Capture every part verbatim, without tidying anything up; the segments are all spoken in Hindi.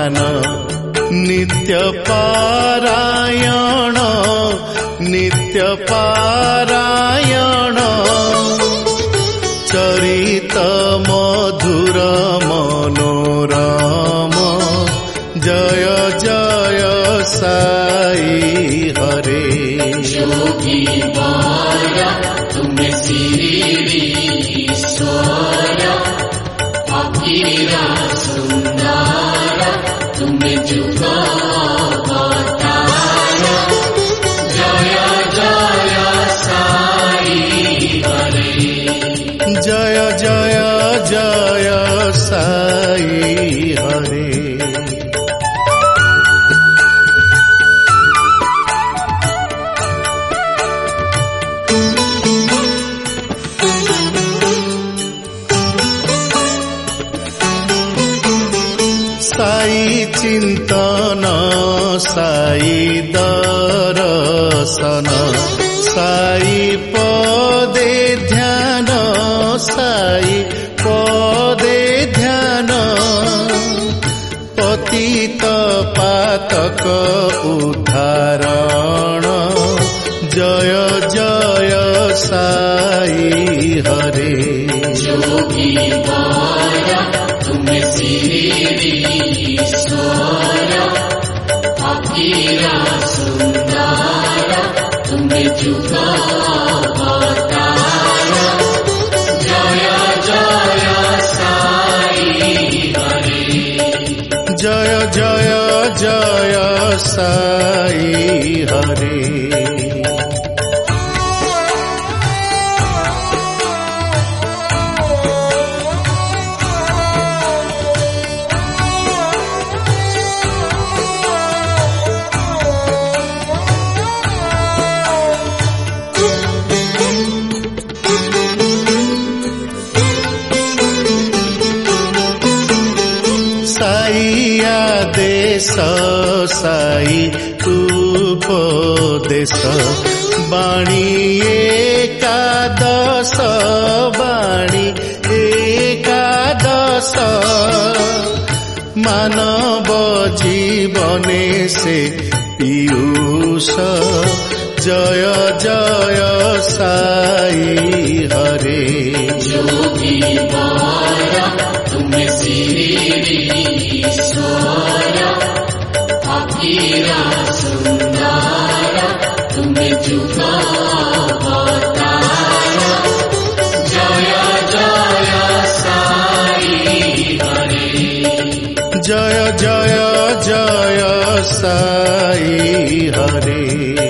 ध्यान नित्य पारायण नित्य पारायण चरित मधुर मनोरम जय जय साई हरे। योगी वारा तुम्हें श्री ईश्वर फकीरा सुंदर तुम्हें जुग अवतार जय जय साई हरे। जय जय जय साई हरे। साई चिंतन साई दर्शन साई पदे ध्यान साई पदे ध्यान पतित पातक उद्धारण जय जय साई हरे। योगी वारा तुम्हें श्री ईश्वर फकीरा सुंदर तुम्हें जुग अवतार जय जय साई हरे। जय जय जय साई हरे। देश साई उपदेश बाणी एकादश बाणी एकादश मानव जीवने से पीयूष जय जय साई हरे। योगी वारा तुम्हें श्री ईश्वर फकीरा सुंदर तुम्हें जुग अवतार जय जय साई हरे। जय जय जय साई हरे।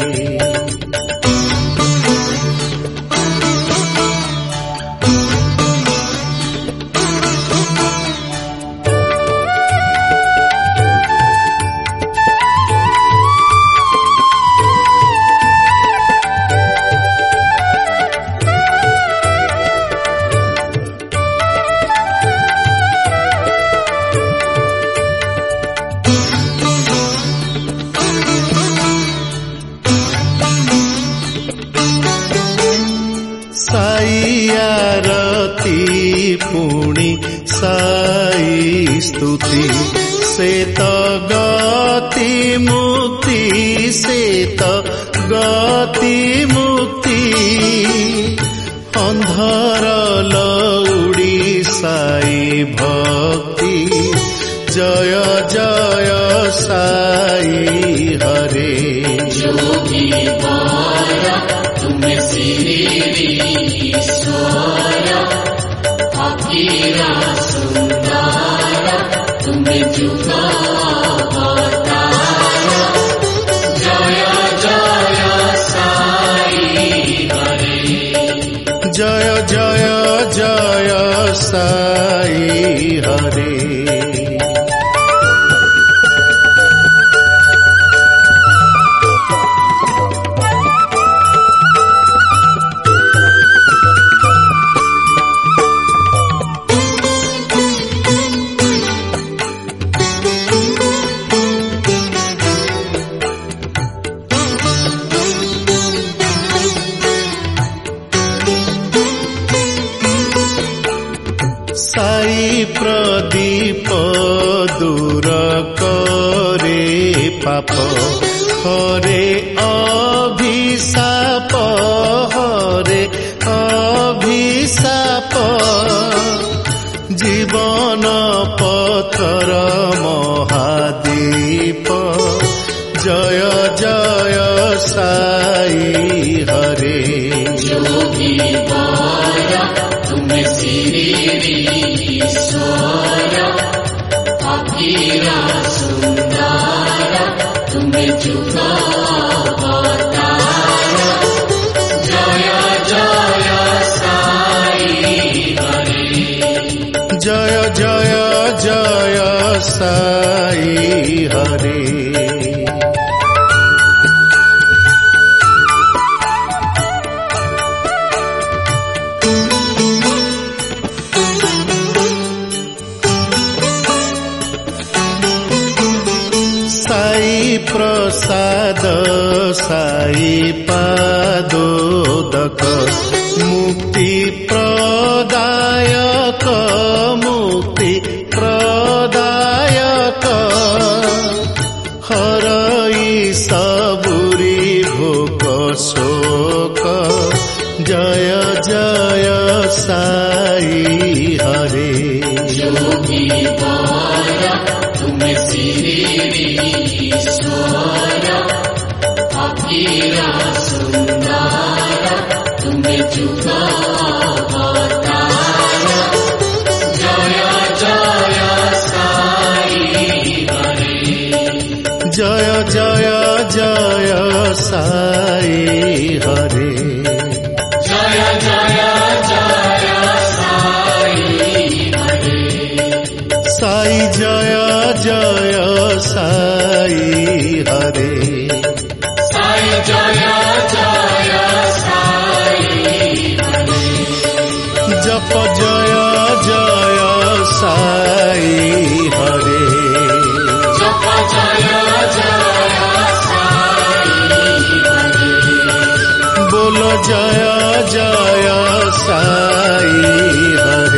पुणी साई स्तुति से तो गति मुक्ति से तो गति मुक्ति अंधार लौड़ी साई भक्ति जय जय साई हरे। योगी वारा तुम्हें श्री ईश्वर फकीरा सुंदर तुम्हें जुग अवतार जय जय साई हरे। जय जय जय साई हरे। करे पाप हरे अभिशाप हरे अभिशाप जीवन पथर महादीप जय जय साई हरे योगी बारा तुम्हें श्री ईश्वर अखीरा सुंदर तुम्हें जुगा अवतार जय जय साई हरे जय जय जय साई हरे प्रसाद साई पादोदक मुक्ति प्रदायक मुक्ति प्रदायक हरई सबुरी भोग शोक जय जय साई हरे योगी बारा तुम्हें श्री ईश्वर अखीरा सुंदर तुम्हें जुगा अवतार जय जय साई हरे जय जय जय साई हरे जय जय जय साई हरे साई जय जय साई हरे साई जय जय साई हरे जप जय जय साई हरे जप जय जय साई हरे बोलो जय जय साई हरे।